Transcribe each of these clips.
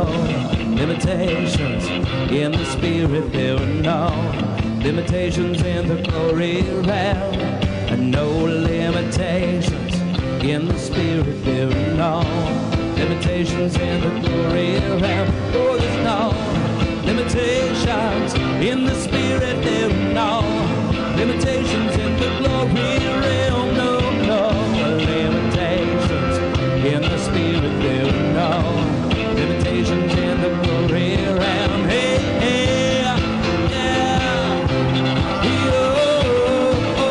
limitations. In the spirit there are no limitations in the glory realm. And no limitations. In the spirit there are no limitations in the glory realm. Oh, there's no limitations. In the spirit there are no limitations in the glory realm. No, no limitations. In the spirit there are no limitations in the glory realm. Hey, hey, yeah. Oh, oh,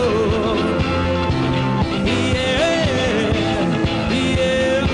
yeah, yeah.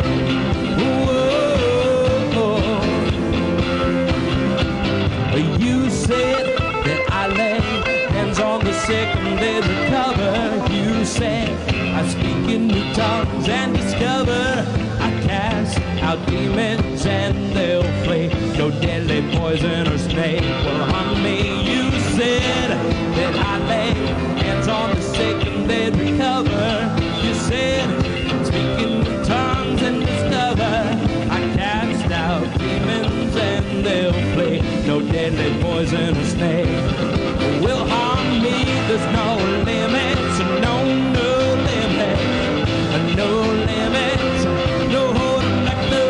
Oh, you said that I lay hands on the sick and they recover. You said I speak in new tongues and discover. I cast out demons and they'll flee. No deadly poison or snake will harm me. You said that I lay hands on the sick and they'd recover. You said speak in new tongues and discover. I cast out demons and they'll flee. No deadly poison or snake will harm me. There's no limits, no limits, no limits, no holding back, no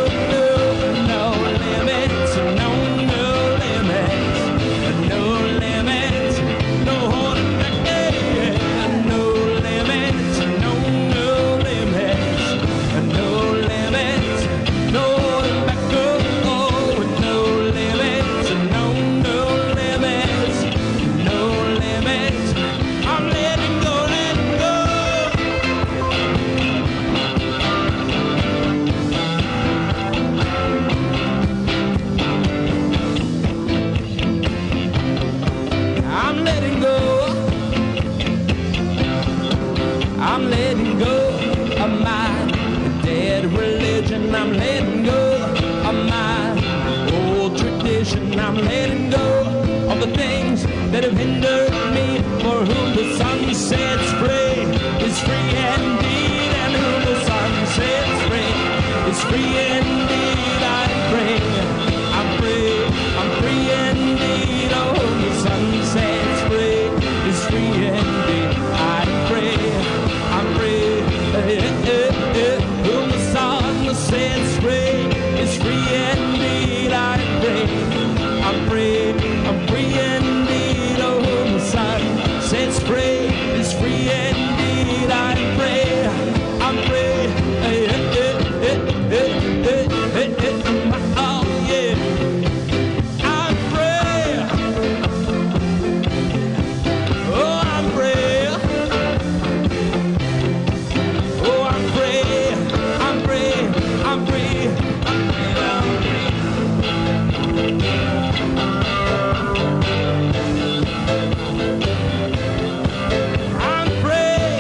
limits, no limits, no limits, no holding back, no limits, no limits, no limits, no holding back, no limits, no limits, no limits. I'm letting go, letting go. I'm letting go. I'm letting go of my dead religion. I'm letting go of my old tradition. I'm letting go of the things that have hindered me. For whom the sun sets free is free indeed. And whom the sun sets free is free indeed. I'm free, I'm free, I'm free indeed. Oh, whom the sun sets free is free indeed. I'm free, I'm free. Whom the sun sets free is free indeed. I'm free, I'm free, I'm free indeed. Oh, whom the sun sets free is free indeed. I'm free, I'm free. Oh, yeah. I'm free. Oh, I'm free. Oh, I'm free. I'm free. I'm free. I'm free. I'm free.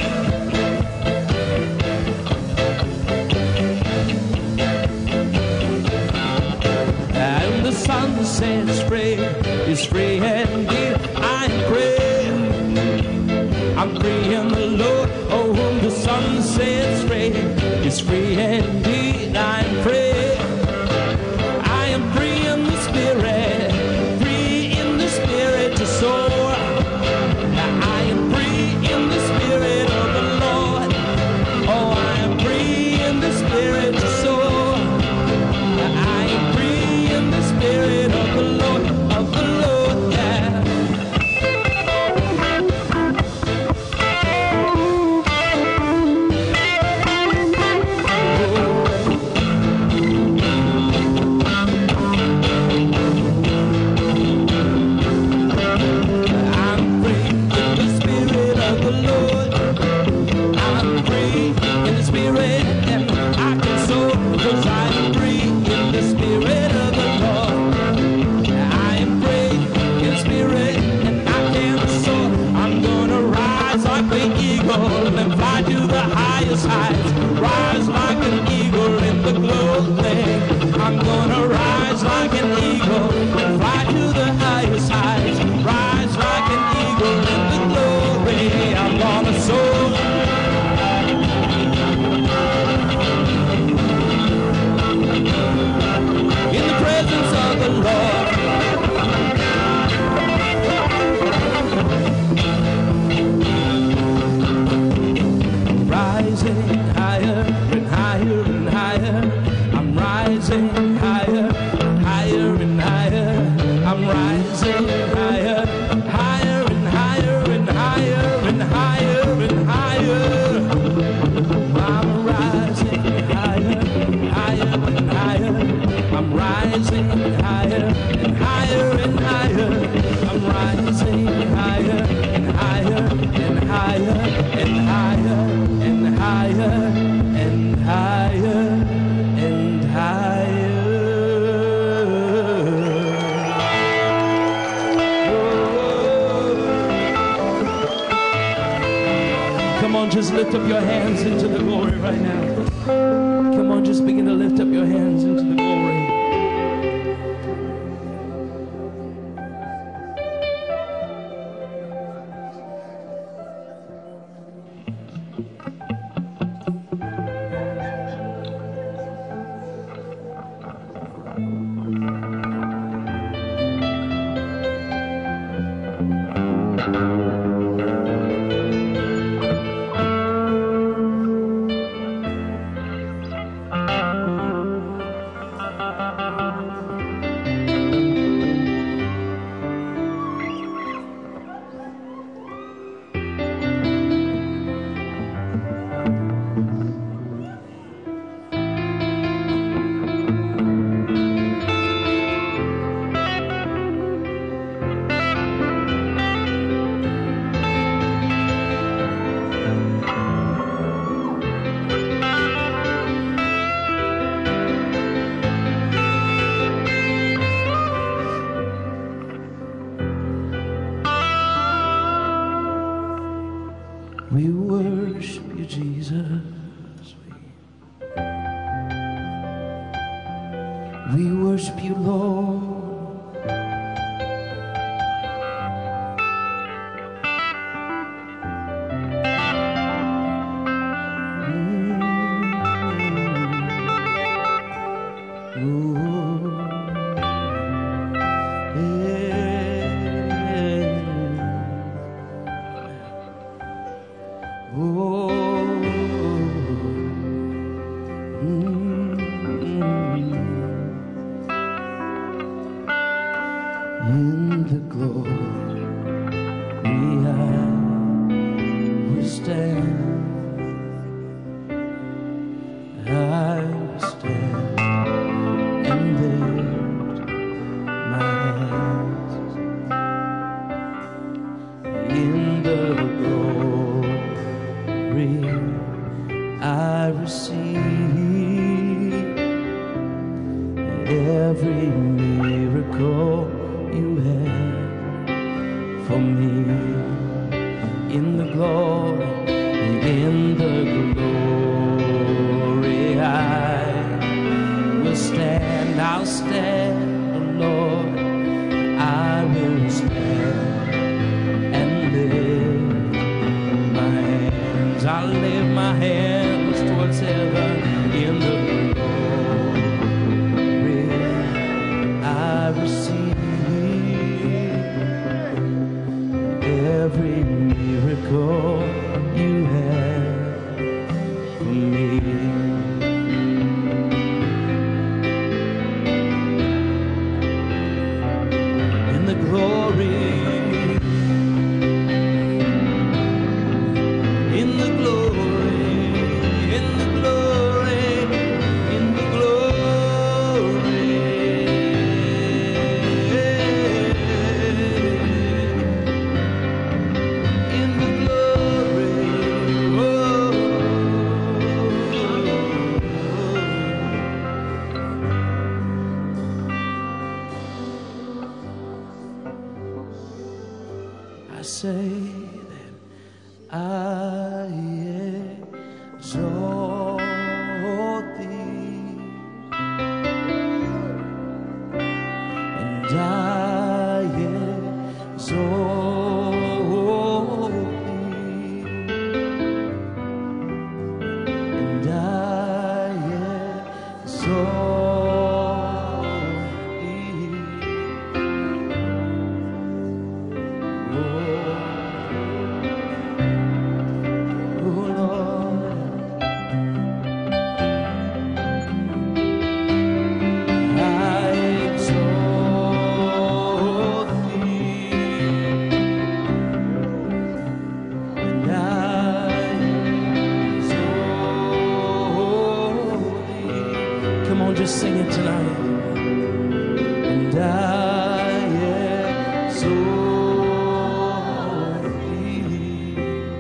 And the sun sets free is free indeed. I'm free. I'm free in the Lord. Oh, whom the sun sets free is free indeed. I'm free. I am free in the spirit. Free in the spirit to soar. I am free in the spirit of the Lord. Oh, I am free in the spirit to soar. I am free in the spirit of the Lord, yeah. I'm rising higher and higher and higher. I'm rising higher and higher and higher and higher and higher and higher and higher. Come on, just lift up your hands into the glory right now. Come on, just begin to lift up your hands into the glory. We worship you, Jesus. We worship you, Lord. In the glory I will stand. I will stand and lift my hands. In the glory I receive every miracle you have for me. In the glory, I will stand. I'll stand, oh Lord. I will stand and lift my hands. I'll lift my hands towards heaven. In the glory I receive every miracle you have for me. In the glory, in the glory, in the glory, in the glory. I say that I exalt thee, and I exalt thee, and I exalt thee. I exalt thee. and I am so free.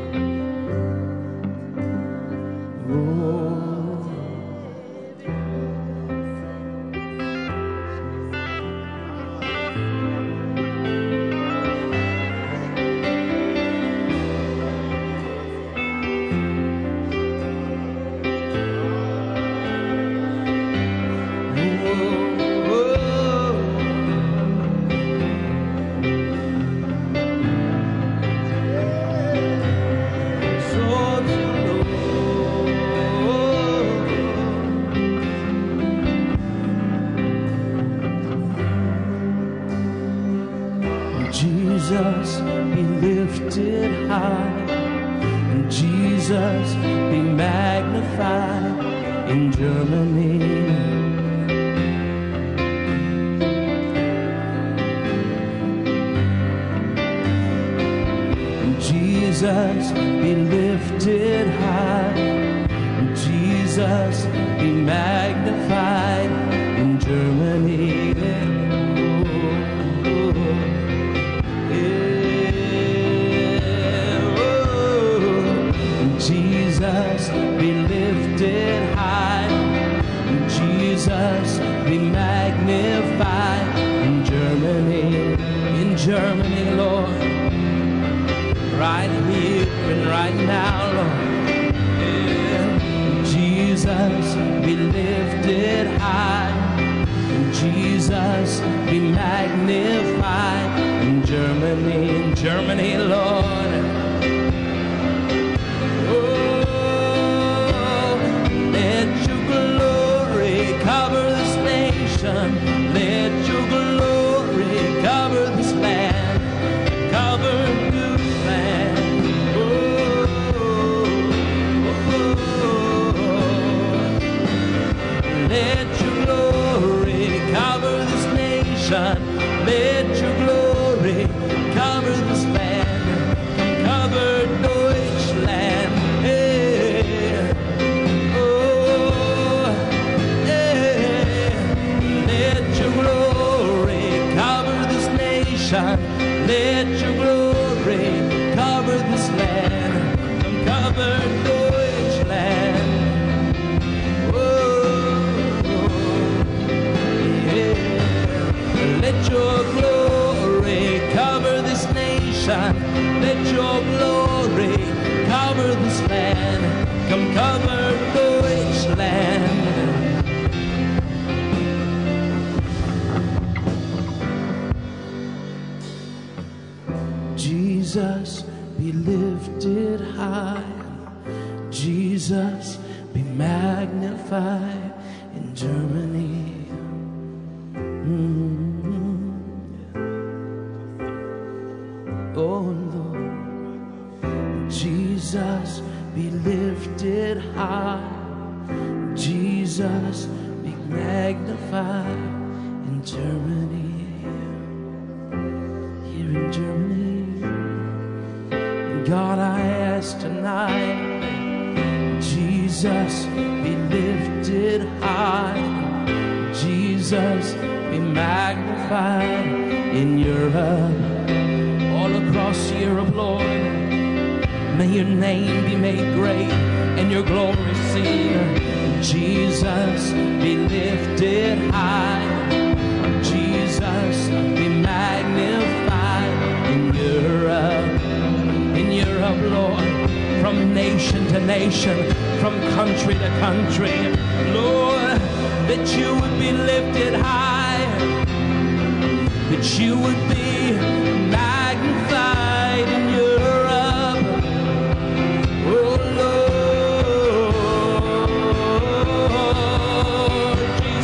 Jesus be lifted high, and Jesus be magnified in Germany. And Jesus be lifted high, and Jesus be magnified in Germany. Jesus be lifted high, and Jesus be magnified in Germany, Lord, right here and right now, Lord. Yeah. Jesus be lifted high, and Jesus be magnified in Germany, Lord. Let your glory cover this land, cover this land. Oh, oh, oh. Let your glory cover this nation. Let your glory cover this land, cover Deutschland. Hey. Oh, yeah. Let your glory cover this nation. Let your glory cover this land. Cover Deutschland. Oh, yeah. Let your glory cover this nation. Let your glory cover this land. Come cover Deutschland. Jesus be lifted high, Jesus be magnified in Germany. Oh Lord, Jesus be lifted high, Jesus be magnified in Germany. Here in Germany. God, I ask tonight, Jesus be lifted high, Jesus be magnified in Europe, all across Europe, Lord. May your name be made great and your glory seen. Jesus be lifted high, Jesus be magnified in Europe. In Europe, Lord, from nation to nation, from country to country, Lord, that you would be lifted high, that you would be magnified in Europe. Oh Lord,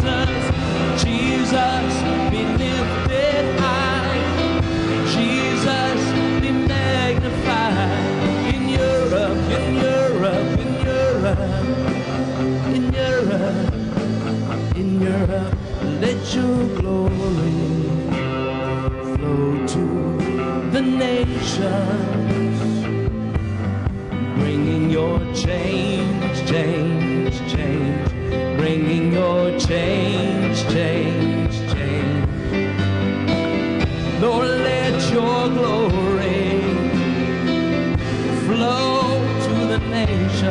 Jesus be lifted high, Jesus be magnified in Europe, in Europe, in Europe, in Europe, in Europe. Let your glory flow to the nations, bringing your change, change, change, bringing your change, change.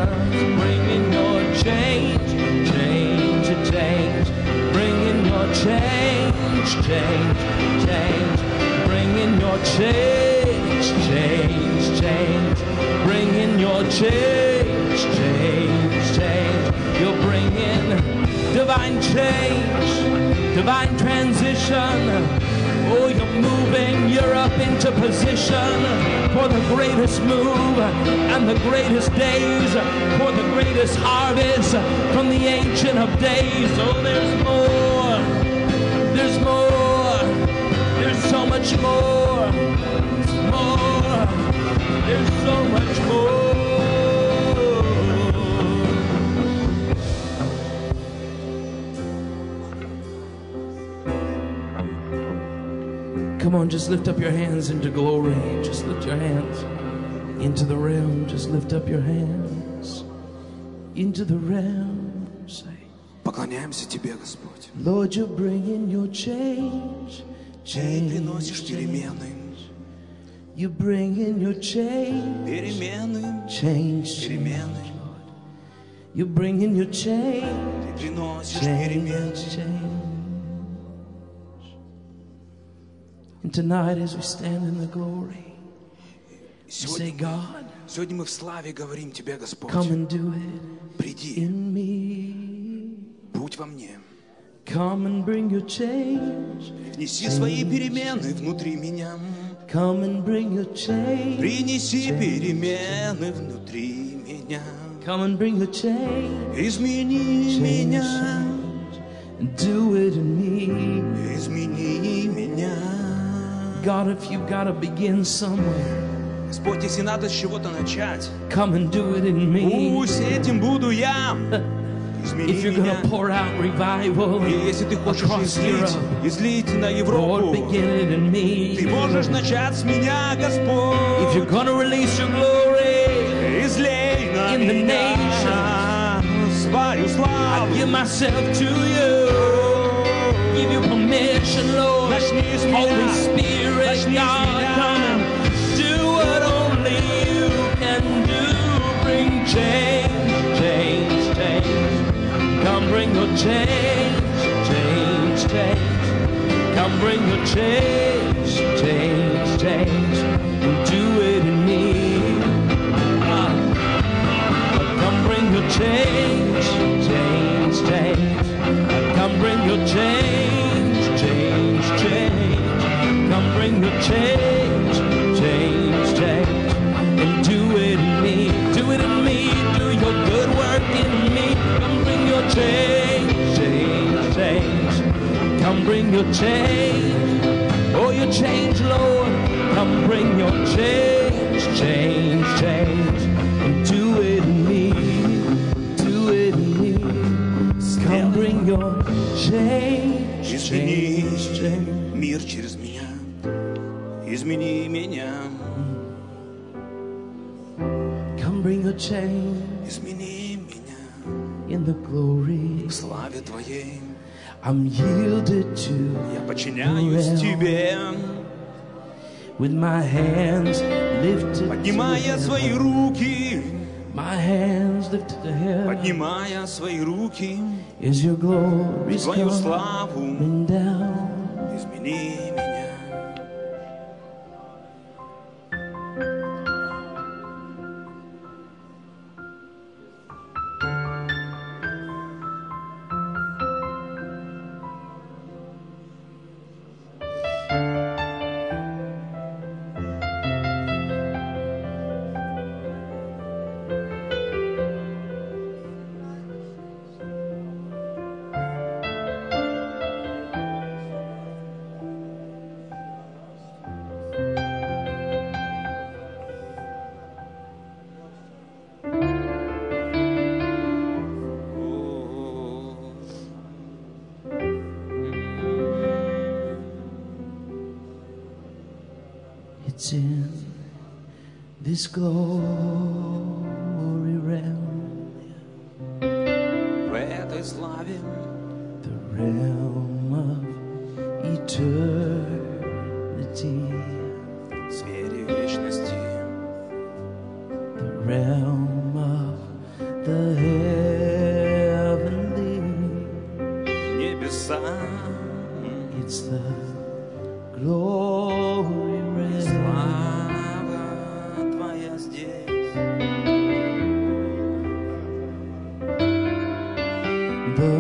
bringing your change, change, change, bringing your change, change, change, bringing your change, change, change, bringing your change, change, change. You're bringing divine change, divine transition. Oh, you're moving Europe into position for the greatest move and the greatest days, for the greatest harvest from the Ancient of Days. Oh, there's more, there's more, there's so much more, there's more, there's so much more. Come on, just lift up your hands into glory. Just lift your hands into the realm. Just lift up your hands into the realm. Say, Поклоняемся Тебе, Господь. Lord, you're bringing your change, Ты change, приносишь перемены, you're bringing your change, перемены, change, перемены. you're bringing your change, Ты приносишь change, перемены. change. And tonight, as we stand in the glory, we say, God, Сегодня мы в славе говорим Тебе, Господь. come and do it Приди, in me. будь во мне. Come and bring your change. Неси свои перемены внутри меня. Come and bring your change. Принеси перемены внутри меня. Come and bring your change. Измени меня. And do it in me. Измени меня. God, if you've got to begin somewhere, Господь, если надо с чего-то начать, come and do it in me. пусть этим буду я. Измени If you're going меня. to pour out revival И если ты хочешь across Europe, излить на Lord, Европу, begin it in me. ты можешь начать с меня, If Господь. you're going to release your glory, Излей на in the меня свою I славу. give myself to you. Give you permission, Lord. Начни с Holy меня. Spirit, Начни с God, меня. come and do what only you can do. Bring change, change, change. Come bring your change, change, change. Come bring your change, change, change. And do it in me. Come bring your change, change, change. Come bring your change, change, change. Come bring your change, change, change. And do it in me, do it in me. Do your good work in me. Come bring your change, change, change. Come bring your change. Oh, your change, Lord. Come bring your change, change, change. And do it in me, do it in me. Come bring your change, Измени change, change. мир через меня. Измени меня. Come bring your change Измени меня. in the glory. В славе Твоей I'm yielded to я подчиняюсь Well. Тебе. with my hands lifted to Поднимая свои heaven. руки, My hands lifted to heaven. поднимая свои руки, Is your glory Твою славу coming down? измени меня. It's in this glory realm, В этой славе, the realm of eternity, в сфере вечности, the realm of It's the glory realm. Слава Твоя здесь. The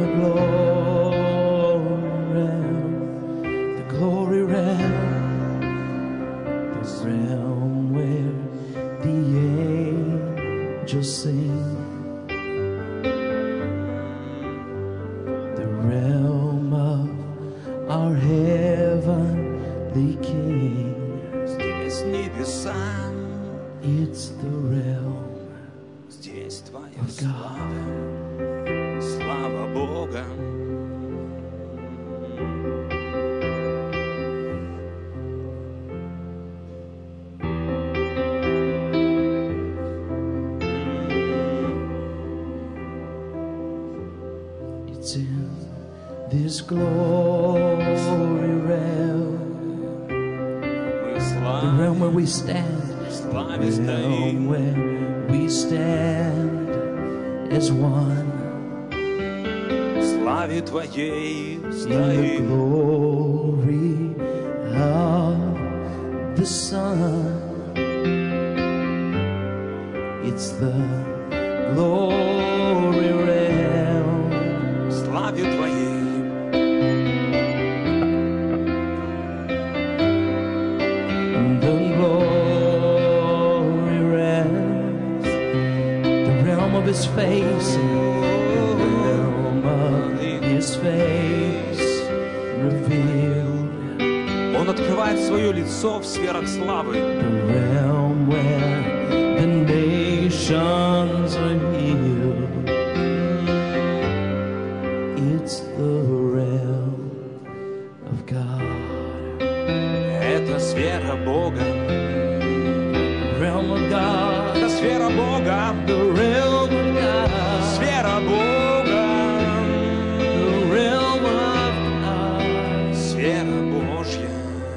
glory realm, the realm where the angels sing, the realm of our heavenly King. Здесь небеса, It's the realm здесь Твоя of слава, God. слава Бога. It's in this glory realm, Мы the славе, realm where we stand, славе realm стоим. where we stand as one Славе Твоей in the стоим. glory of the Son. It's the glory realm, Славе Твоей. the glory realm, the realm of His face, the realm of His face revealed, Он открывает свое лицо в сферах славы. the realm where the nations are healed. It's the realm of God, Это сфера Бога. realm of God, Это сфера Бога. the realm of God, Сфера Бога. the realm of God. Сфера Божья.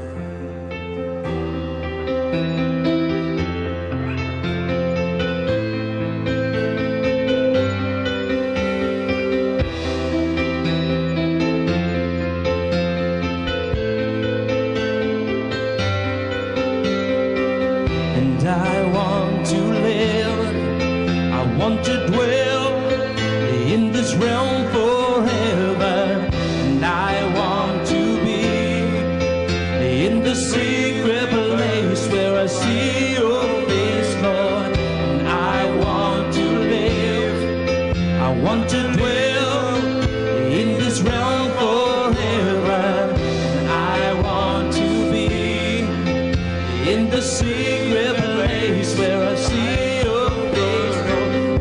And I want to live, I want to dwell in this realm forever. And I want to be in the secret place where I see your face, Lord. And I want to live, I want to dwell in this realm forever. And I want to be in the secret place where I see your face, Lord.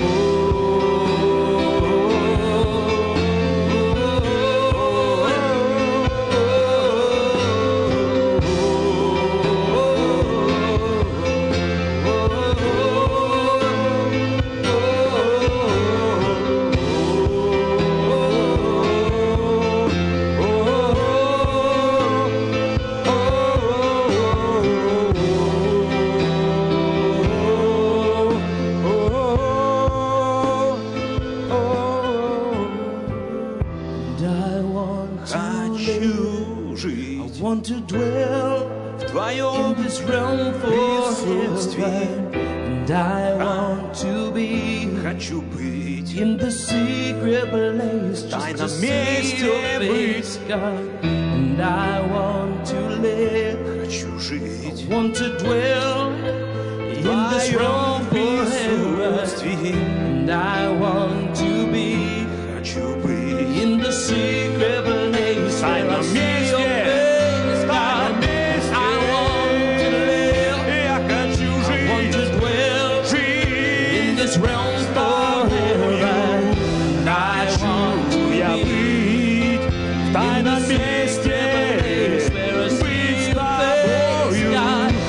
And I want to live, Хочу жить I want to dwell в in Твоем this realm присутствии. forever. And I want to be Хочу быть in the secret place just to тайном see месте your face, быть. God. And I want to live, Хочу жить want to dwell в in this realm Твоем forever. присутствии. And I want to be Хочу быть in the secret place where I тайном see your месте. face, В God. тайном месте. I want to live, Я хочу want to жить, dwell in жить. this realm forever. And I want to Я be быть в тайном месте, быть с Тобою.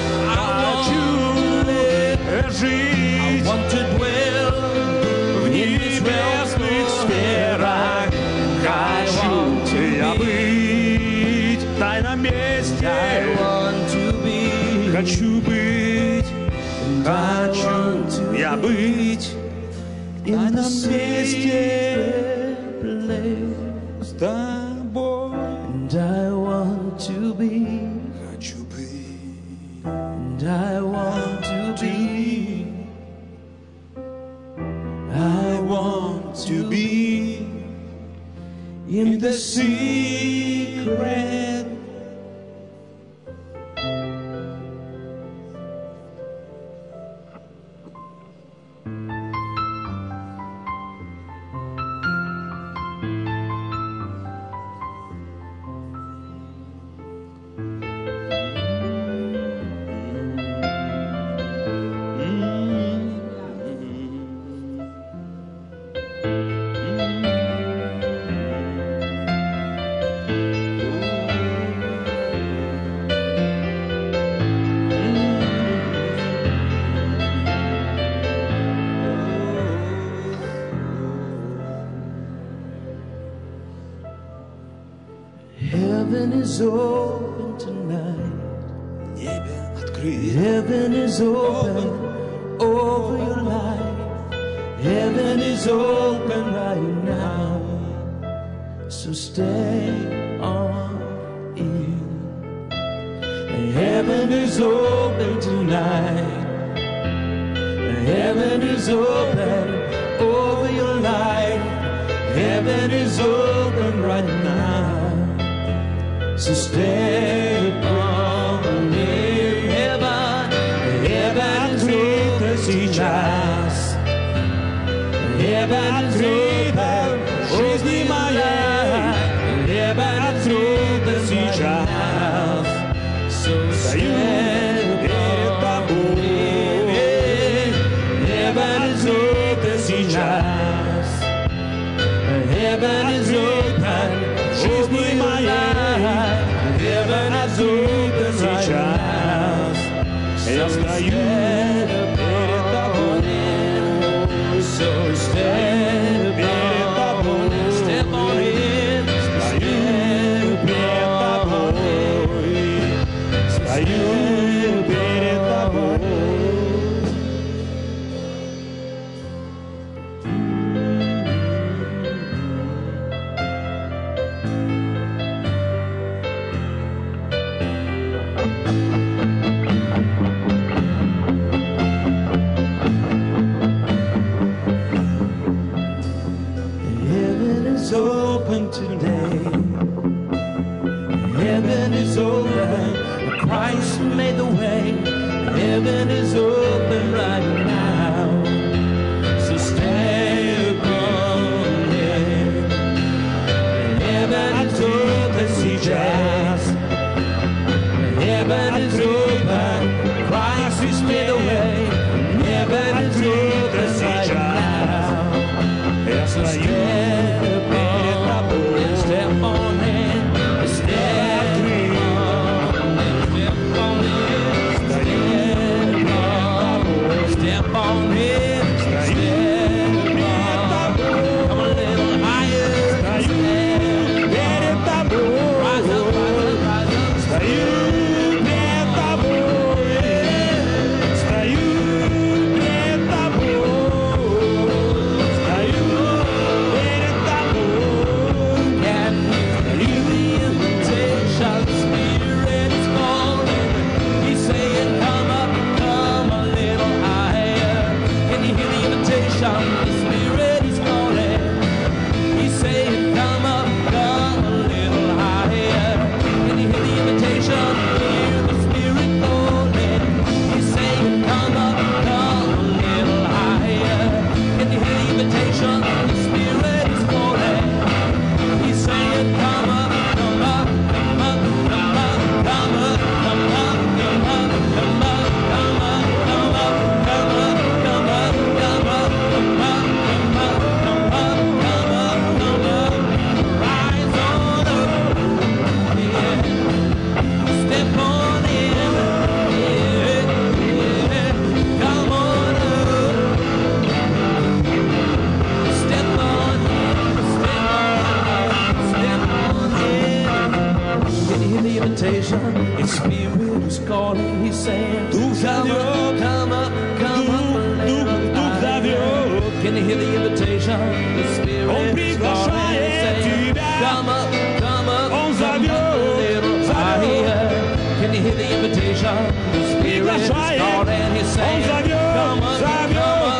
Хочу жить want to dwell в небесных сферах. Хочу я быть в тайном месте. I want to be, Хочу быть, хочу я быть в in the тайном месте secret place. с Тобой. And I want to be, хочу быть, and I want to be, I want to be in the secret. Heaven is open tonight. Небе открыто. Heaven is open over your life. Heaven is open right now. So stay on in. Heaven is open tonight. Heaven is open over your life. Heaven is open right now. So stay on in. Heaven is open сейчас. Heaven is open over your life. Heaven is open сейчас. So stay перед тобой. Heaven is open сейчас. Heaven is open over your life. Heaven is open сейчас. Я стою перед тобой. So step перед тобой. Step on in. Стою перед тобой. Стою перед тобой. Heaven is open today. Heaven is open. Christ made the way. Heaven is open right now. So stay upon it. Heaven is open сейчас. Heaven is open. Christ has made the way. Heaven is open right now. Я стою перед тобой. Step on in, step on in, step on in, step on in, come a little higher, перед тобой. rise up, rise up, rise up. Стою перед тобой. Стою перед тобой. Стою перед тобой. Can you hear the invitation? The Spirit is calling. He's saying, come up, come a little higher. Can you hear the invitation? The Spirit is calling. He's saying, come up, come a little higher. Can you hear the invitation? Hear the Spirit calling. He's saying, come up, come a little higher. Can you hear the invitation? The Spirit is calling. He's saying, come up, come up, come up, come up, come up, come up, come up, come up, come up, come up, come up, come up, come up, come up, come up, come up, come up, come up, rise on up, yeah. Step on in, yeah, yeah. Come on up, step on in, step on in. Can you hear the invitation? His Spirit is calling. He's saying, Дух come зовет. up, come up, come up a little Дух higher. зовет. Can you hear the invitation? The Он Spirit is calling. приглашает He's saying, тебя. come up, come up, Он come up a зовет. little his God and he's saying, come on, come on,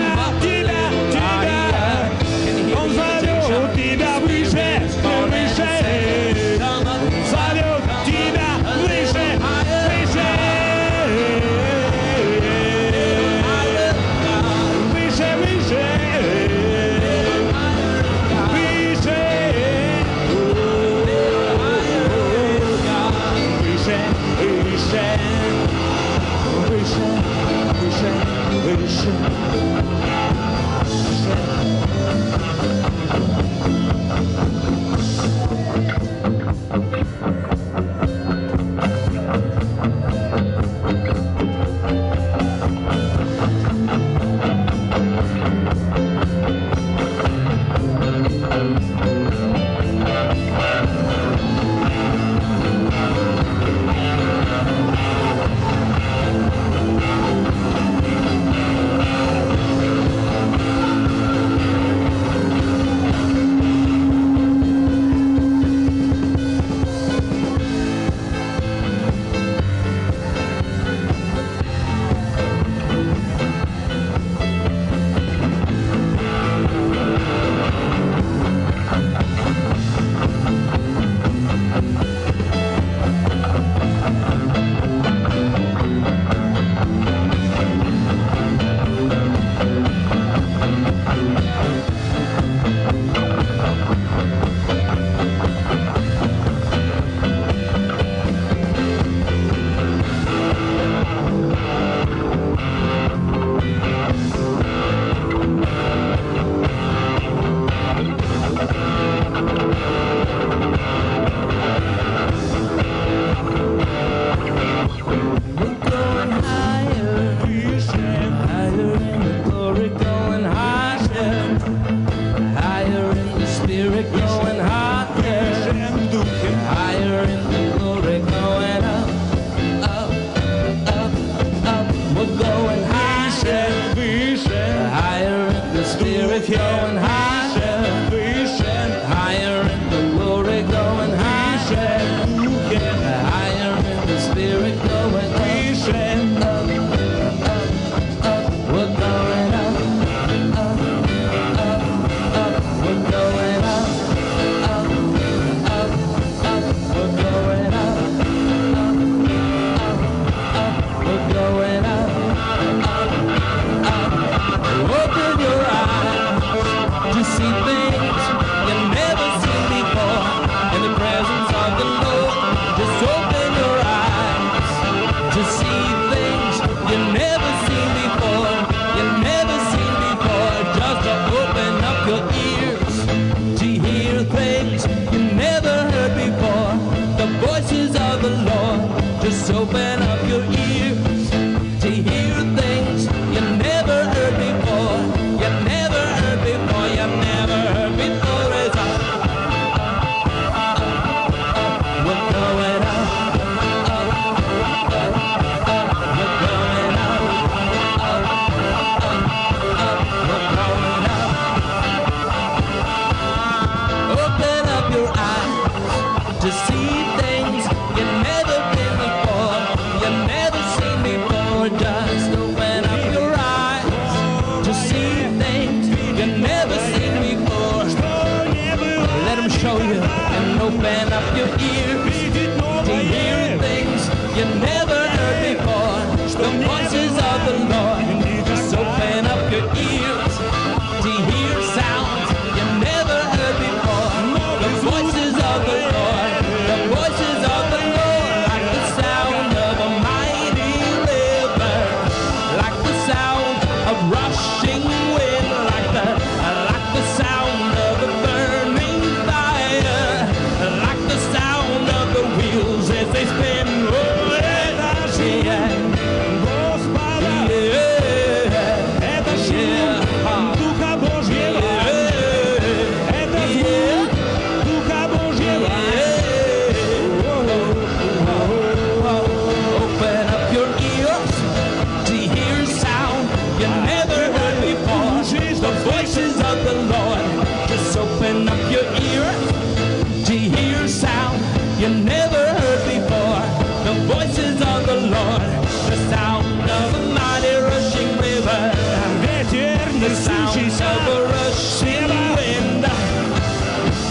open up your ears to hear things you never heard before. You never heard before. You never heard before. It's we're going up. We're going up. We're going up. Open up your eyes to see things you never been before. You never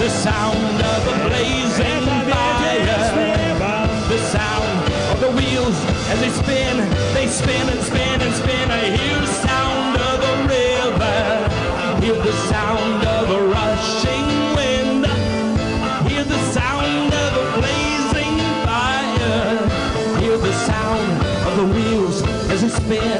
the sound of a blazing fire, the sound of the wheels as they spin and spin and spin. I hear the sound of a river, hear the sound of a rushing wind, hear the sound of a blazing fire, hear the sound of the wheels as they spin.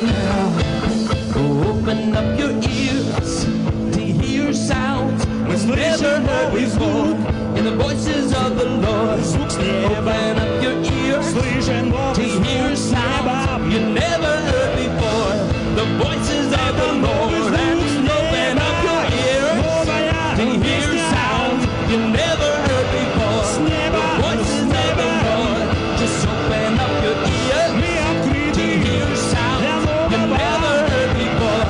Open up your ears to hear sounds you've never heard before in the voices of the Lord. Open up your ears to hear sounds you never heard before, the voices of the Lord. And open up your ears to hear sounds you never heard before, the voices of the Lord. Just open up your ears to hear sounds you never heard before.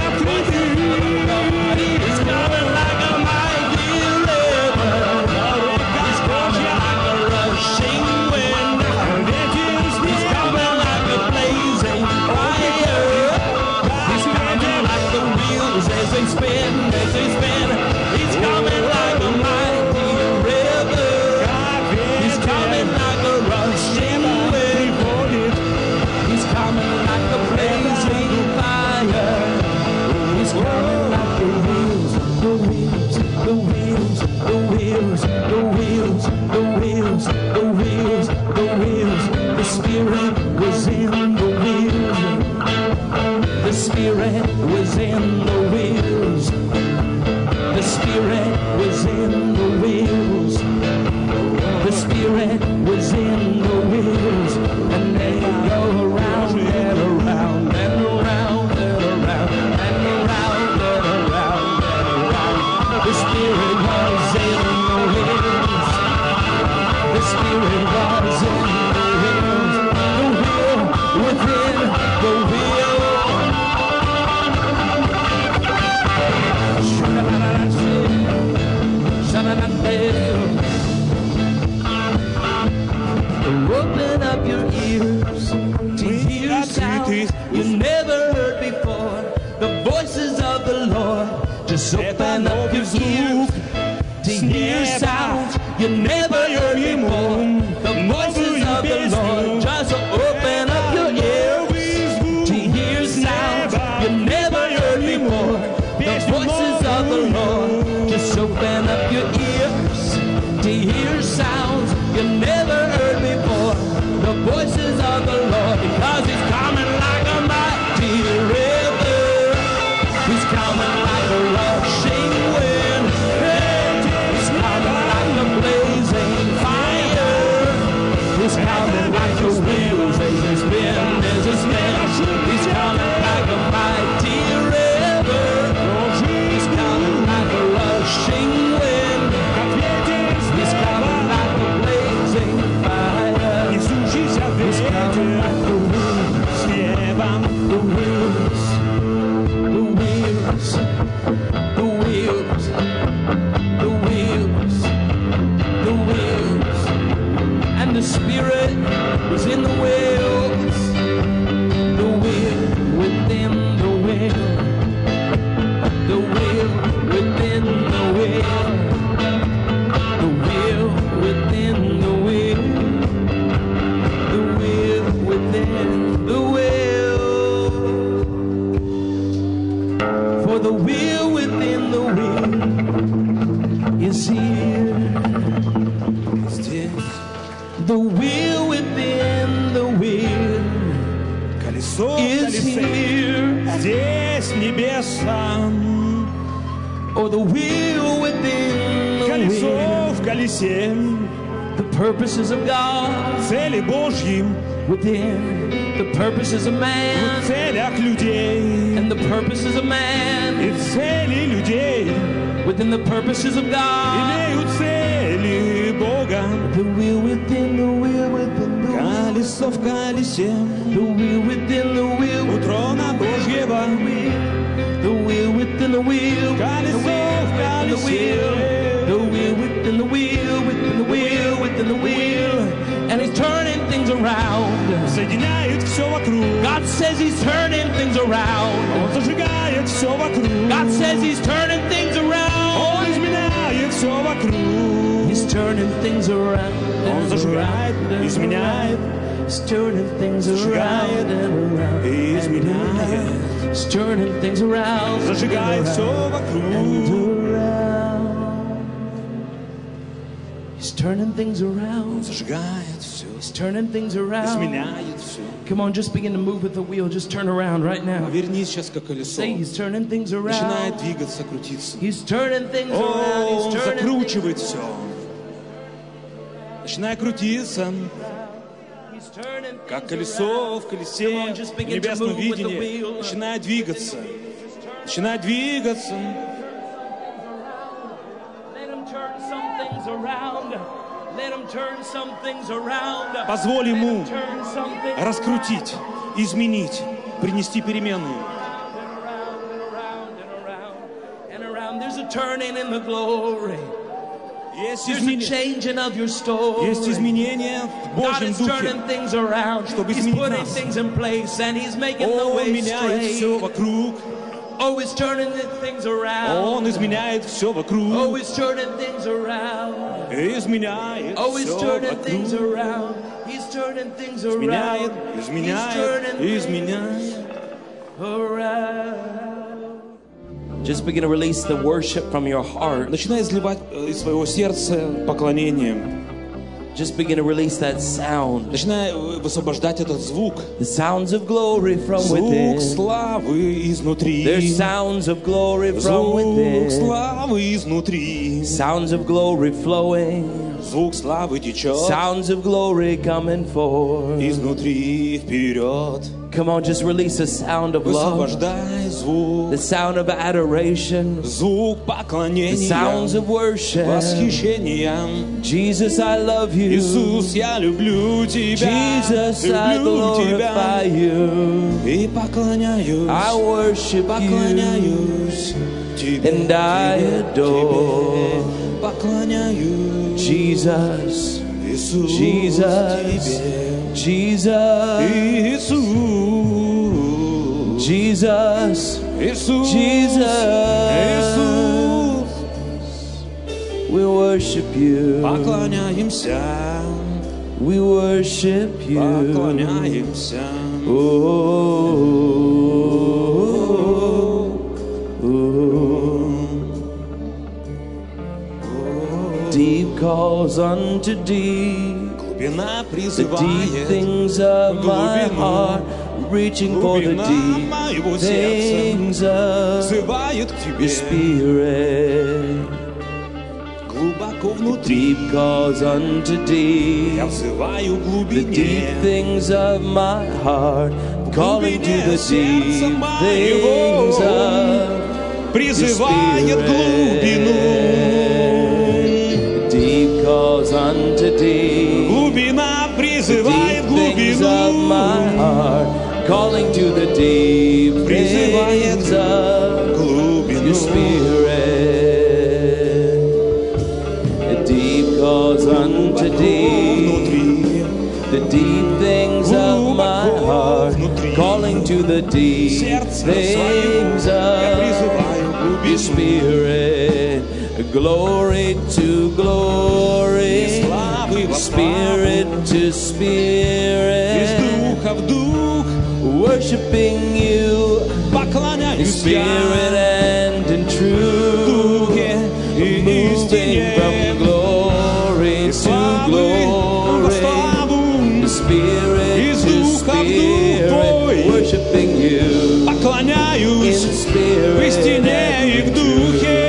He's coming like a mighty river, he's coming like a rushing wind, he's coming like a blazing fire, he's coming like the wheels as they spin, he's coming like a mighty river, he's coming like a rushing wind, he's coming like a blazing fire, he's coming like the wheels, the wheels, the wheels, the wheels, the wheels, the wheels, the wheels, the wheels. The Spirit was in the wheels, the Spirit was in the wheels, the Spirit was in the wheels, the Spirit was in the wheels, and they go around and around and around and around and around and around and around. The Spirit was in the wheels, the Spirit was in the wheels, the wheel within the wheel. Open up your ears to hear sounds you never heard before, the voices of the Lord. Just open up your ears to hear sounds you never heard before, the voices of the Lord. Just open up your ears to hear sounds you never heard before, the voices of the Lord. Just open up your ears to hear sounds you never heard before, the voices of the Lord. Because he's coming like a mighty river, he's coming like a rushing wind, he's coming like a blazing fire, he's coming like the wheels as they spin, as they spin. He's coming like a mighty river, he's coming like a rushing wind, he's coming like a blazing fire, he's coming like the wheels, the wheels, the wheels, the wheels, the wheels, the wheels. And the Spirit was in the wheels, the wheel within the wheel, the wheel within the wheel, the wheel within the wheel, the wheel within the wheel. For the wheel within the wheel is here. The wheel within the wheel is here. Здесь небеса, Oh, the wheel within the колесо wheel. в колесе, The purposes of God цели Божьи within. The purposes of в man целях людей and the purposes of man и цели людей within the purposes of God. имеют цели Бога. The wheel within the wheel within the wheel. Колесо в колесе The wheel within the wheel у трона Божьего, the wheel within the wheel. колесо в The wheel, колесе. the wheel within the wheel, within the wheel, within the wheel, and he's turning things around. Соединяет все вокруг, God says he's turning things around. Он зажигает все вокруг, God says he's turning things Он around. изменяет все вокруг. He's turning things around. Он зажигает, изменяет, He's turning things зажигает around and around. и изменяет. He's turning things around. Зажигает все вокруг. He's turning things around. Зажигает все, He's turning things around. изменяет все. Come on, just begin to move with the wheel. Just turn around right now. Вернись сейчас как колесо. Say, He's turning things Начинает around. двигаться, крутиться. He's turning things О, around. он He's turning things закручивает все. Начинает крутиться, He's turning как things колесо в колесе в небесном видении. Начинает двигаться. Начинает двигаться. Let him turn some things around. Let him turn some things around. Позволь ему Turn some things раскрутить, изменить, принести перемены. and around. There's a turning in the glory. Есть There's a changing of your story. Есть изменения в God Божьем is Духе. turning things around. Чтобы He's изменить putting нас. things in place and He's making the Он way меняет все straight. вокруг. Oh, He's turning things around. Он изменяет все Oh, вокруг. He's turning things around. Изменяет Oh, He's все turning things вокруг. around. He's turning things Изменяет, around. He's изменяет, turning things изменяет. around. Just begin to release the worship from your heart. Начинай изливать из своего сердца поклонением. Just begin to release that sound. Начинай высвобождать этот звук. The sounds of glory from Звук within. славы изнутри. There's sounds of glory from Звук within. славы изнутри. Sounds of glory flowing. Звук славы течет Sounds of glory coming forth. изнутри вперед. Come on, just release a sound of love. Высвобождай звук. The sound of adoration. Звук The поклонения. sounds of worship. Восхищения. Jesus, I love you. Иисус, я люблю тебя. Jesus, I Люблю glorify тебя. you. И поклоняюсь. I worship you. Поклоняюсь тебе. And I тебе, adore. тебе. Поклоняюсь. Jesus, Иисус, Jesus, тебе. Jesus, Иисус. Jesus, Иисус. Jesus. Иисус. We worship you. Поклоняемся. We worship you. Поклоняемся. Deep calls unto deep. Глубина The deep призывает. things of my Глубину. heart, reaching for the Глубина моего deep сердца things of взывает к your тебе. spirit. Глубоко внутри. Deep calls unto deep. Я взываю в The deep глубине. things of my heart, calling to the сердца deep моего things of Призывает глубину. Deep calls unto deep. Глубина The призывает deep things of my глубину. heart, calling to the deep Призывает things of глубину. your spirit. The deep calls unto deep. Внутри. The deep things of my heart, calling to the deep Сердце things свое я of призываю your глубину. spirit. Glory to glory, Из славы во spirit славу. to Из spirit, духа в дух. worshiping you in Поклоняюсь spirit я. and in В truth, духе и moving истине. from glory Из to славы во glory. славу. Spirit Из to духа в дух spirit, твой. worshiping you in Поклоняюсь spirit в истине и в and духе.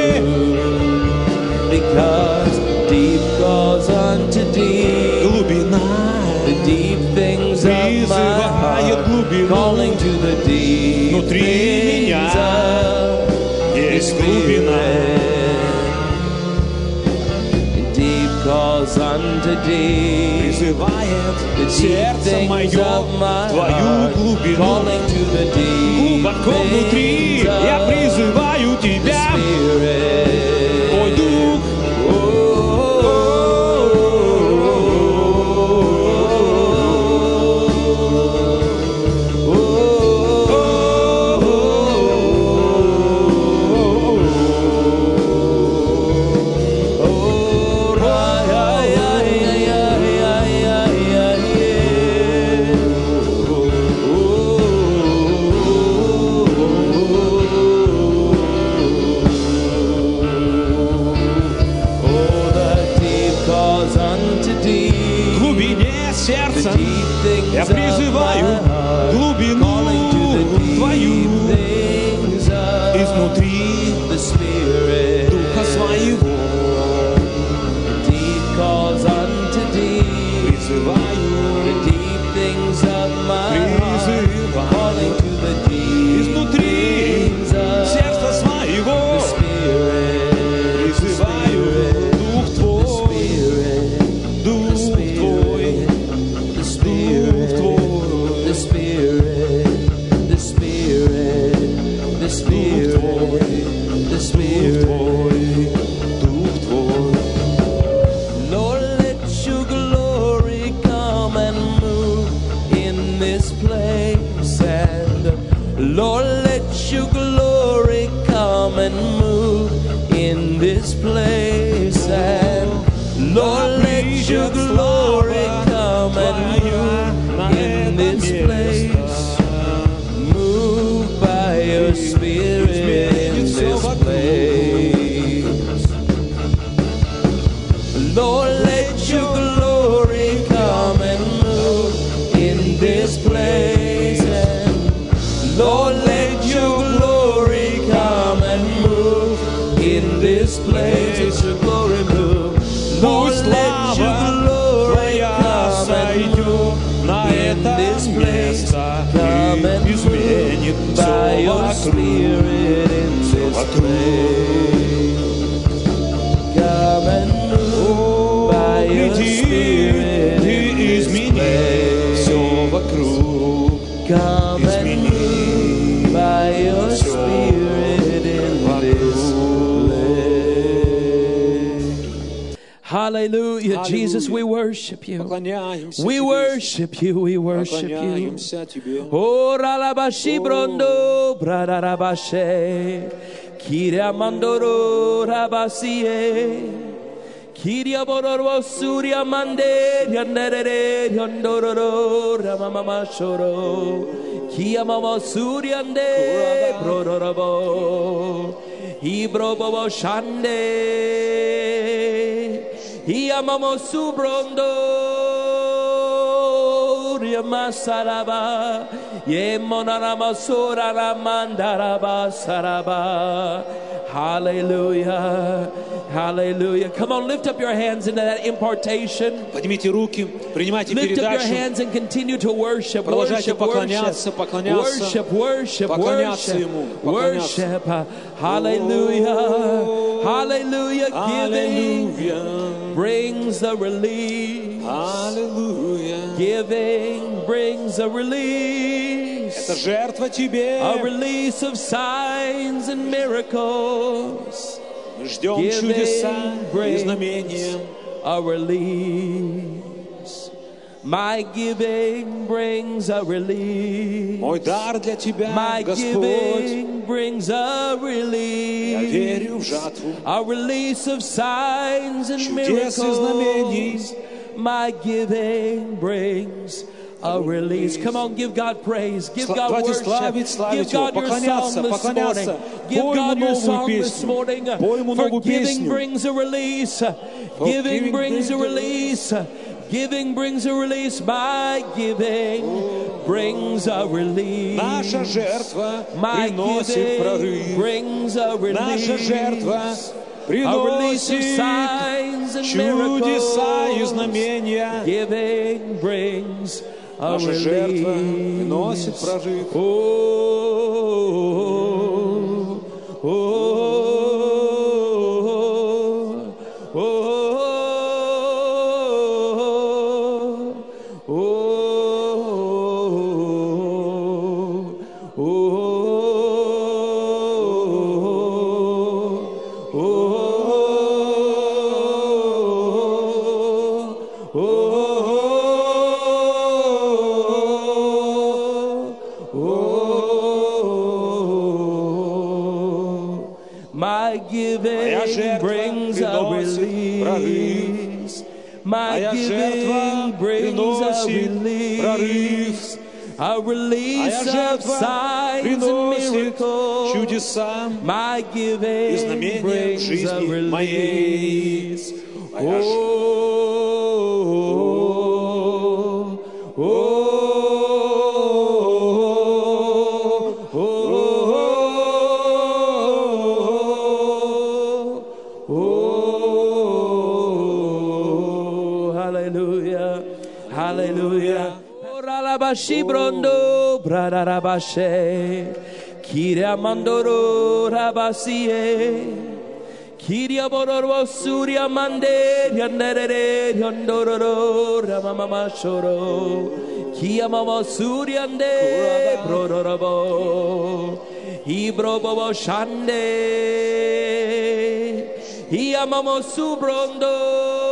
because deep calls unto deep, Глубина the deep things of my призывает heart, глубину. calling to the deep Внутри things меня of your есть глубина. spirit. Deep calls unto deep. Призывает The deep сердце things мое of my твою heart, глубину. calling to the deep Глубоко внутри я things призываю of the тебя. Spirit. Твой дух. сердца. Я призываю глубину Твою изнутри Духа Своего. Изнутри сердца своего призываю Дух Твой, Дух Твой, Дух Твой, Дух Твой, Дух Твой. Lord, let your glory come and move in this place, and Lord, let your glory come and move in this place, and Lord, let your glory come and move in this place. Move by your Spirit in this place. Lord, let your glory come and move in this place, and Lord, let your glory come and move in this place. Let your glory move. Lord, let your glory come and move in this place. Come and move by your Spirit in this place. Come and move by your Spirit in this place. Come and move by your Spirit in this place. Hallelujah, Jesus, we worship you. We worship you, we worship you. Oh, ralabashi brondo, bradarabashi, kiria mandoro rabasie, kiria bororo suria mande, yandere yandoro ramama shoro, kia mama suria ande, brodorabo, ibrobo shande, ia mama subrondo. Masaraba, ye monarama sura mandaraba saraba. Hallelujah, hallelujah. Come on, lift up your hands into that impartation. Поднимите руки, принимайте Lift up your передачу. hands and continue to worship. Продолжайте Worship, поклоняться, поклоняться, worship, worship, поклоняться worship, Ему, поклоняться. worship. Hallelujah, hallelujah. Giving brings a relief. Hallelujah. Giving brings a release. Это жертва Тебе. A release of signs and miracles. Мы ждем чудеса и знамения. A release. My giving brings a release. Мой дар для Тебя, My Господь. giving brings a release. Я верю в жатву. A release of signs and Чудес и знамений. miracles. My giving brings a release. Come on, give God praise. Give God worship. Give God your song this morning. Give God your song this morning. For giving brings a release. Giving brings a release. Giving brings a release. My giving brings a release. Наша жертва My приносит прорыв. giving brings a release. Наша жертва A release of приносит signs and чудеса и miracles. знамения. Giving brings a Наша жертва приносит release. прорыв. Oh, oh, oh, oh, oh, My giving brings a release. My giving brings a release. A release of signs and miracles. Чудеса My giving brings a release. Oh, Hallelujah. Oralabashi brondo bradarabashe. Kiria mandoro rabasie. Kiria bororo surya mande yandere yandoro ramama shoro. Kia mama surya nde brodorabo. Ibrobo shande. Ia mama subrondo.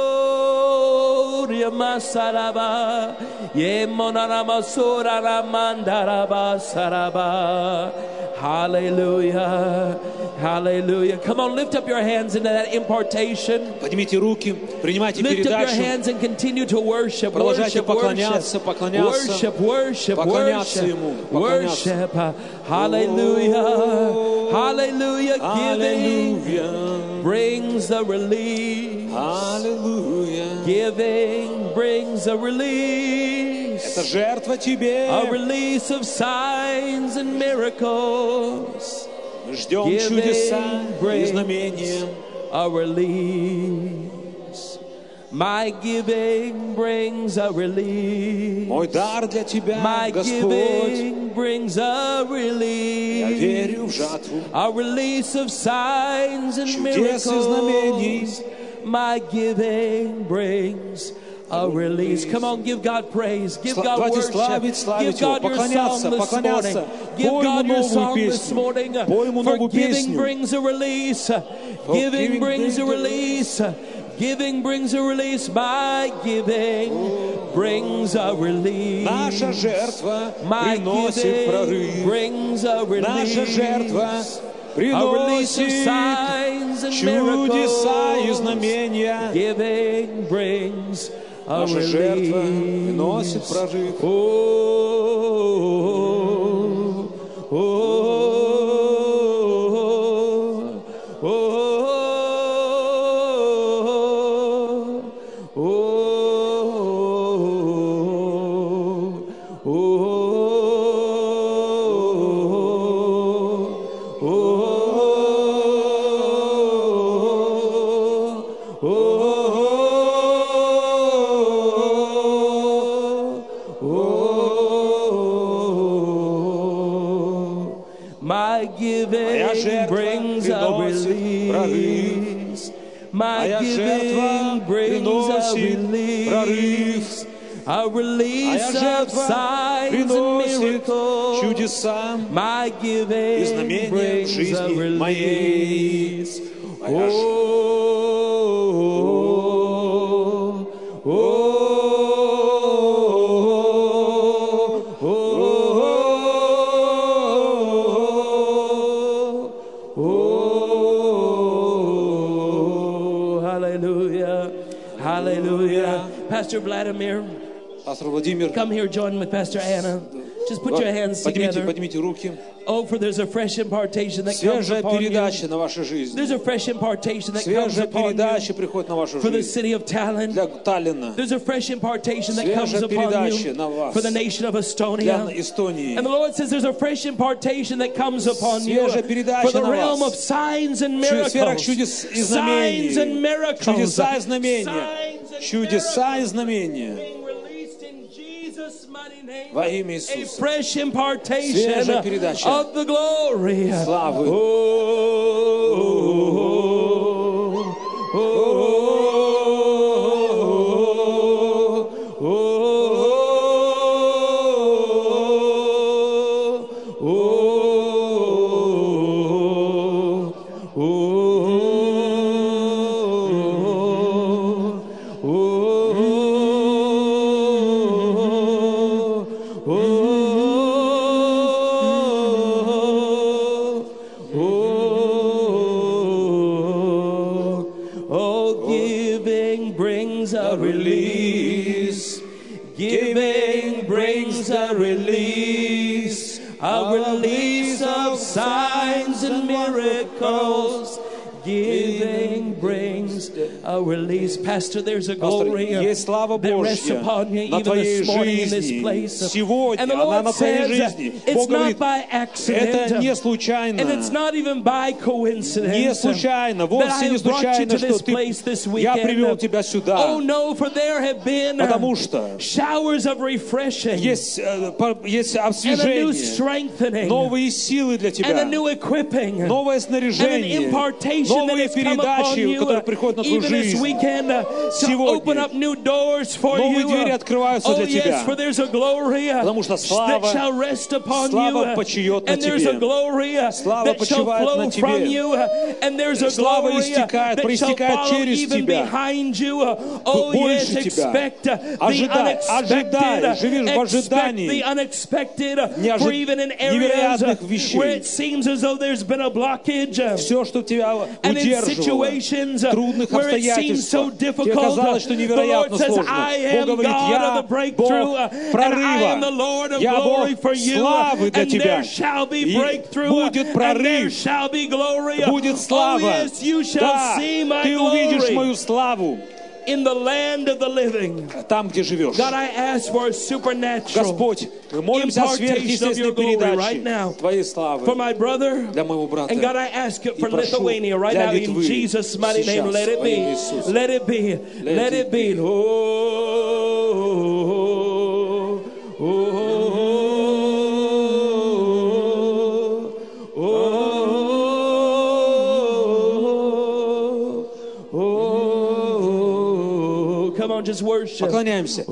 Masaraba, ye monarama surara mandaraba saraba. Hallelujah, hallelujah. Come on, lift up your hands into that impartation. Поднимите руки, принимайте Lift up your передачу. hands and continue to worship. Продолжайте Worship, поклоняться, worship, поклоняться Ему, worship. Hallelujah, hallelujah. Giving brings the release. Hallelujah. Giving brings a release. Это жертва тебе. A release of signs and miracles. Мы ждем чудеса и знамения. A release. My giving brings a release. Мой дар для тебя, My Господь. giving brings a release. Я верю в жатву. A release of signs and Чудес и знамений. miracles. My giving brings a release. Come on, give God praise. Give God worship. Give God your song this morning. Give God your song this morning. For giving brings a release. Giving brings a release. Giving brings a release. My giving brings a release. Наша жертва My приносит giving прорыв. brings a release. Наша жертва A release of приносит signs and чудеса и miracles. знамения. Giving brings a Наша жертва приносит release. прорыв. Oh, oh, oh, oh, My giving brings a release. My giving brings a release. A release of signs and miracles. Чудеса My и giving знамения в brings a жизни моей. release. Моя Hallelujah. Hallelujah. Pastor Vladimir, Пастор Владимир, come here, join with Pastor Anna. Just put your hands together. поднимите руки. Oh, for there's a fresh impartation that comes Свежая upon you. передача на вашу жизнь. There's a fresh impartation that comes Свежая upon you передача приходит на вашу for the жизнь. city of Tallinn. Для Таллина, There's a fresh impartation that comes Свежая upon передача you на вас. for the nation of для Estonia. Эстонии. And the Lord says there's a fresh impartation that comes upon you Свежая передача for the на realm вас. of signs and В сферах miracles. чудес и Signs and знамений. miracles. Чудеса и знамения. Signs and Чудеса и miracles знамения. being released in Jesus' mighty name. Во имя A Иисуса. fresh impartation Свежая передача of the glory. славы. Oh, giving brings a release. Giving brings a release. A release of signs and miracles. Giving brings release. Pastor, there's a Пастор, glory есть слава that rests Божья upon you на even твоей this morning in this жизни. place. Сегодня And the она Lord на твоей says жизни. it's Бог not говорит, by accident, это не and случайно. it's not even by coincidence Не случайно, that I вовсе не have brought you случайно, to что this place this я привел weekend. тебя сюда. Oh no, for there have been Потому что showers of refreshing есть and a new освежение, strengthening новые силы для and a тебя, new equipping новое and an снаряжение, impartation that новые has come upon передачи, you которые приходят на твою even this жизнь. weekend to open up new doors for Новые you. двери открываются Oh для yes, тебя. for there's a glory Потому что that слава shall rest upon слава you почиет на and there's a тебе. glory Слава that shall почивает flow на from тебе. you and there's a Слава glory истекает, that shall проистекает follow через even тебя. behind you. Oh yes, Больше тебя. expect the Ожидай, ожидай, живи в expect ожидании the unexpected for even in areas невероятных where вещей. it seems as though there's been a blockage. Все, что тебя And in удерживало, situations трудных where it seems so обстоятельствах, тебе difficult, казалось, что the Lord невероятно says, сложно. I Бог am говорит, God of я the breakthrough, Бог and I am the прорыва, Lord of я glory Бог for you, славы для and тебя. there shall be И breakthrough, будет and there прорыв, shall be glory. будет Oh слава. yes, you shall Да, see my ты увидишь glory мою славу in the land of the living. там, где живешь. God, I ask for a supernatural Господь, мы молимся о сверхъестественной передаче Твоей славы for my brother. для моего брата. And God, I ask it for И прошу Lithuania right для now in Литвы Jesus' mighty name. сейчас Let it во be. имя Иисуса. Let it be. Let it be. Oh, oh, oh, oh, oh. Come on, just worship. Поклоняемся.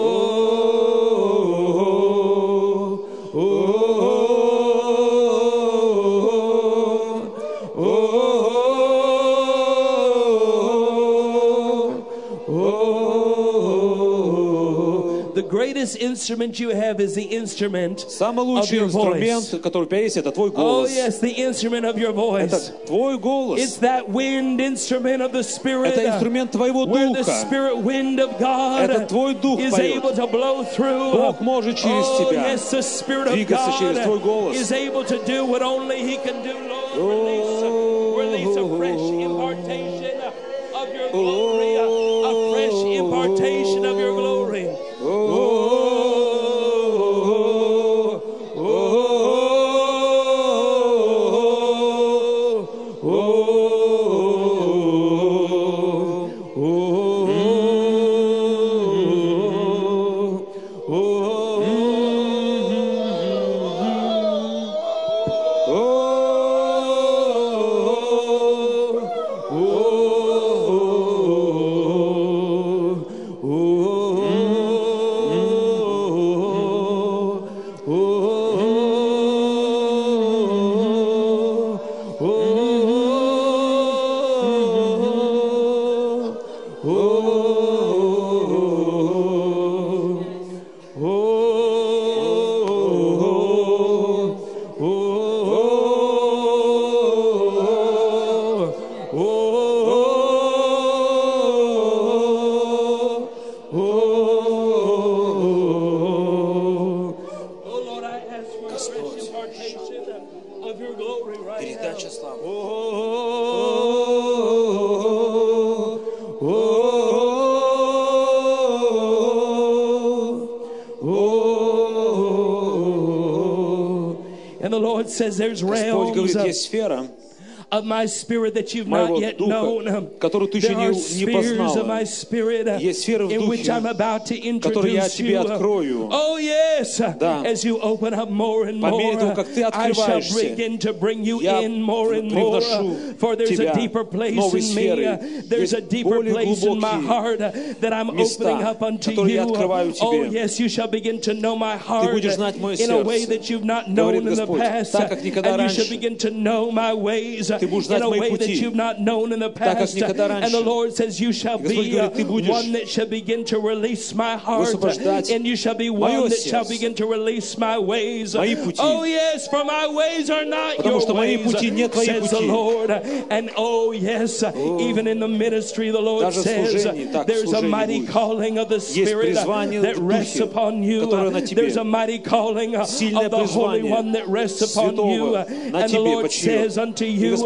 The greatest instrument you have is the instrument Самый of лучший your инструмент, voice. который у тебя есть, это твой Oh голос. yes, the instrument of your voice. Это твой голос. It's that wind instrument of the Spirit, Это инструмент твоего where the духа. Spirit wind of God Это твой дух is поет. able to blow through. Бог может через Oh тебя yes, the Spirit of двигаться через твой God голос. is able to do what only He can do. Lord, release a fresh impartation of your glory, a fresh impartation of your glory. And the Lord says there's Господь говорит, realms есть сфера of my spirit that you've not моего yet духа, known. которую ты еще There are не spheres of my познала. spirit Есть сферы в in which I'm духе, about to которые я introduce тебе you. открою. Oh yes, Да. as you open up more and По мере того, more, как ты I shall открываешься, begin to bring you я in more and more. привношу For there's a тебя deeper place новые in me. сферы. There's a Есть deeper более place in my глубокие heart that I'm места, opening up unto которые я you. открываю Oh тебе. yes, you shall begin to know my heart будешь знать мое in a way сердце. that you've not Говорит known in the Господь, past. так, как никогда And you shall раньше. begin to know my ways Ты будешь in знать a мои way that пути. you've not known in the Так, как past. никогда And the раньше. Lord says, you shall Господь be говорит, ты будешь one that shall begin to release my heart. высвобождать And you shall be мое one that shall сердце. begin to release my ways. Мои пути. Oh yes, for my ways are not Потому your что мои ways, пути не твои says the пути. Lord. And oh yes, even in the ministry, the Lord Даже в says, служении, так, в there's a служении mighty будет. calling of the Есть Spirit призвание that в rests духе, upon you. которое на тебе. There's a mighty calling of Сильное the Holy призвание One that rests upon you. святого на And the тебе Lord почиет. says unto И you, Господь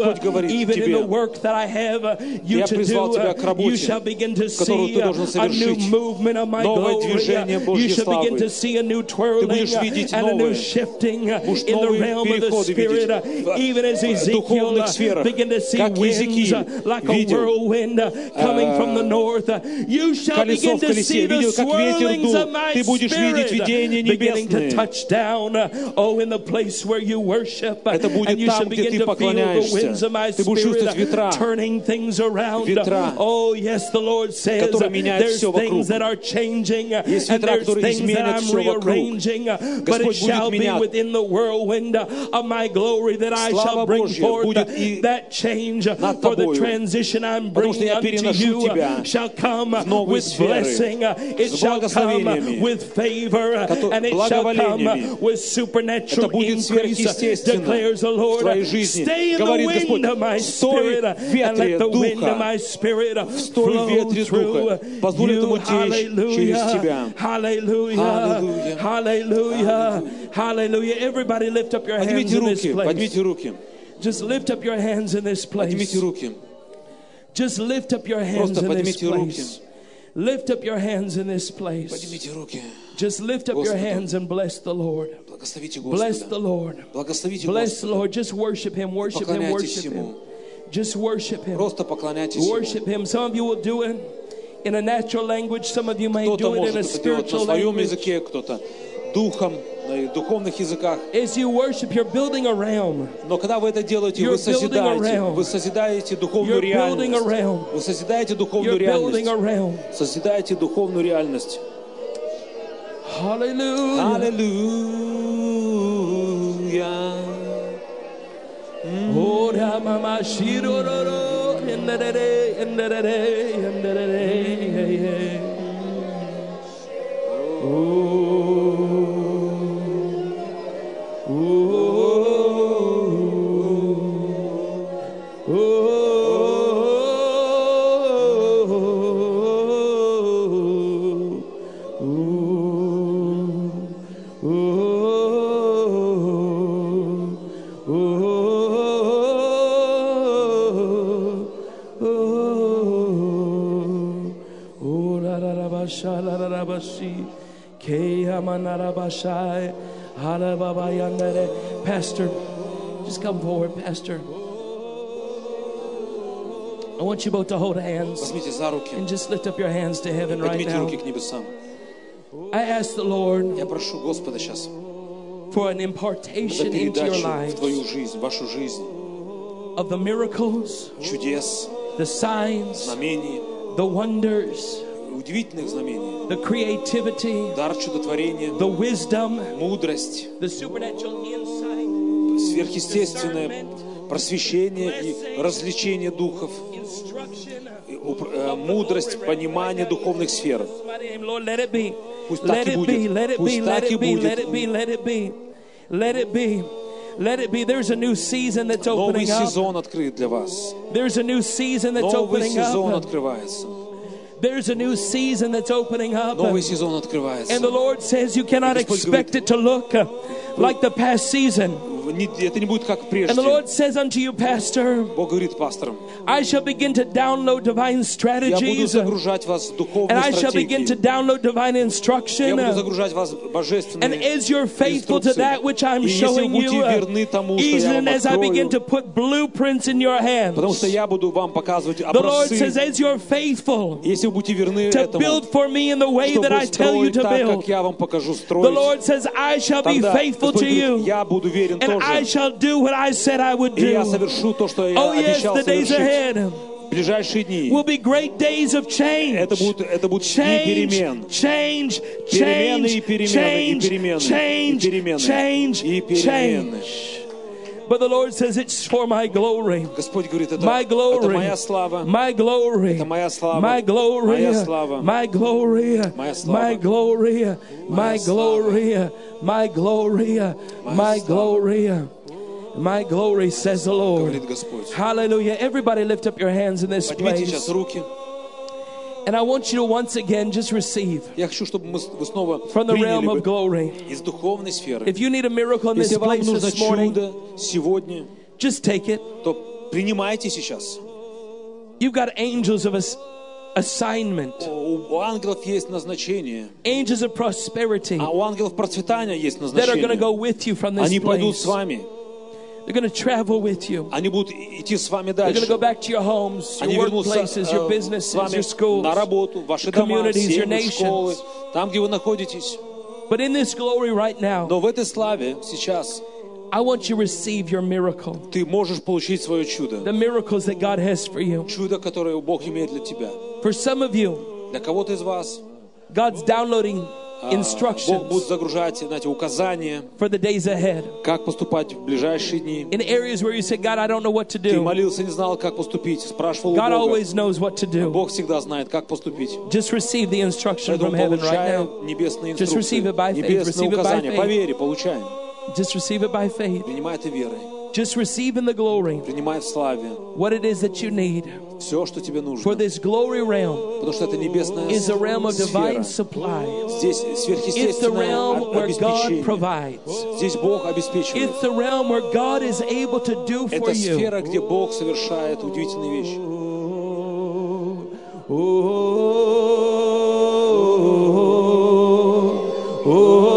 Господь говорит even in the тебе, work that I have you я to призвал do, тебя к работе, you shall begin to которую see ты должен a new совершить, movement of my новое glory. движение You Божьей shall begin славы. to see a new Ты twirling будешь видеть and a new новое, shifting будешь in the новые realm of the переходы Spirit, видеть even as в духовных Ezekiel сферах, begin to see как winds Иезекииль like a видел whirlwind coming from the north. You shall колесо begin в to see колесе, the видел, как ветер swirlings дул. of my Ты будешь видеть Spirit видения beginning to небесные. touch down, in the place where you worship. Это будет And you shall там, где begin ты to feel the поклоняешься. winds of my Ты будешь чувствовать Spirit ветра, turning things around. ветра, Oh, yes, the Lord says которые меняют there's все things вокруг. that are changing Есть and ветра, there's которые things that изменят I'm все вокруг. rearranging, but it Господь shall будет be менять. within the whirlwind of my glory that I Слава shall bring Божья forth будет и that change над for the тобою. transition I'm Потому что bringing я unto переношу you тебя shall come в новые with сферы, blessing, it с shall come благословениями, with favor, and it shall come with supernatural Это будет increase, сверхъестественно declares the в Lord. твоей жизни. Stay in the Говорит wind Господь, of my стой Spirit, в and let ветре the wind of Духа, my Spirit стой в flow ветре through Духа, позволь you. этому течь через тебя. Hallelujah, hallelujah, hallelujah, hallelujah. Everybody lift up your hands Поднимите in this руки, place. поднимите руки, Just lift up your hands in this place. поднимите руки. Just lift up your hands Просто in this поднимите руки. place. Lift up your hands in this place. Поднимите руки. Just lift up your hands and bless the Lord. Благословите Bless the Господа. Lord. Благословите Bless the Господа. Lord. Just worship Him, worship Him, Поклоняйтесь worship Him. Ему. Just worship Him. Просто поклоняйтесь Worship Ему. Him. Some of you will do it in a natural language. Some of you may Кто-то do it in может a это делать на spiritual своем language. языке, кто-то духом, на духовных языках. As you worship, you're building a realm. Но когда вы это делаете, You're вы созидаете духовную You're building a реальность. realm. Вы созидаете You're духовную building a реальность. realm. Созидаете духовную реальность. Hallelujah. Аллилуйя. Oh, Mama Shiroro, and da da da, and da da da, and da da da. Pastor, just come forward, Pastor. I want you both to hold hands Возьмите за руки, and just lift up your hands to heaven right поднимите now. руки к небесам. I ask the Lord Я прошу Господа сейчас for an за impartation into your передачу в lives твою жизнь, в вашу жизнь, of the miracles, чудес, the signs, знамений, the wonders, удивительных знамений, the creativity, дар чудотворения, the wisdom, мудрость, the supernatural insight, сверхъестественное просвещение и развлечение духов, instruction. мудрость, понимание духовных сфер. Lord, let it be. Пусть Let так и it be, будет. let it be, Пусть let так и it be, let будет. it be, let it be. Let it be. Let it be. There's a new season that's Новый opening up. сезон открыт для вас. There's a new season that's Новый opening сезон up. открывается. There's a new season that's opening up. Новый сезон открывается. And the Lord says you cannot expect it to look like the past season. Это не будет как And прежде. the Lord says unto you, Pastor, Бог говорит пасторам, I shall begin to download divine я буду strategies. загружать вас в And духовные I shall begin to стратегии. download divine Я instruction. буду загружать вас в And божественные as you're faithful to инструкции. that which I'm И если вы showing будете you, верны тому, что я even вам as I begin to открою, put blueprints in your hands, потому что я буду вам показывать the Lord says, образцы. as you're faithful Если вы будете верны to этому, build for me in the way that чтобы I tell you строить to так, build, как я вам покажу the строить, Lord says, I shall be тогда faithful Господь to говорит, you, я буду верен and I тоже. shall do what I said I would И я do. совершу то, что я Oh yes, обещал the days совершить. ahead В ближайшие дни will be great days of change. это будут дни Change, перемен. change, Перемены change, и перемены, и change, перемены, change, и перемены, change, и перемены. change. But the Lord says it's for my glory. Господь говорит, это My glory, моя слава, my glory, это моя слава, my glory, моя слава, my glory, моя слава, my glory, my слава, glory, my glory, my слава. glory. My glory, says the Lord. говорит Господь. Hallelujah. Everybody lift up your hands in this Поднимите place. сейчас руки. And I want you to once again just receive Я хочу, чтобы вы снова from the realm приняли of glory. из духовной сферы. If you need a miracle in this Если вам place нужно this morning, чудо сегодня, just take it. то Принимайте сейчас. You've got angels of assignment. У ангелов есть назначение. Angels of prosperity. А у ангелов процветания есть that are going to назначение. go with you from this Они пойдут place. с вами. They're going to travel with you. Они будут идти с вами They're going to дальше. go back to your homes, Они your вернутся workplaces, your с businesses, вами your schools, на работу, в ваши your дома, communities, your семьи, школы, nations. там, где вы находитесь. But in this glory right now, Но в этой славе сейчас I want you to receive your miracle. ты можешь получить свое чудо. The miracles that God has for you. Чудо, которое Бог имеет для тебя. For some of you, Для кого-то из вас God's downloading Бог instructions будет загружать, знаете, указания, for the days ahead. как поступать в ближайшие дни. In areas where you say, God, I don't know what to Ты do. молился, не знал, как поступить, спрашивал у God Бога. always knows what to do. Бог всегда знает, как поступить. Just receive the instruction from Поэтому heaven right получай now. небесные Just receive инструкции, it by faith. небесные Receive it by указания. faith. По вере получаем. Just receive it by faith. Принимай это верой. Just receive in the glory Принимай в славе what it is that you need. все, что тебе нужно. For this glory realm Потому что это небесная is a realm of divine сфера. supply. Здесь It's the сверхъестественное realm where God обеспечение. provides. Здесь Бог обеспечивает. It's the realm where God is able to do for Это you. сфера, где Бог совершает удивительные вещи. Oh,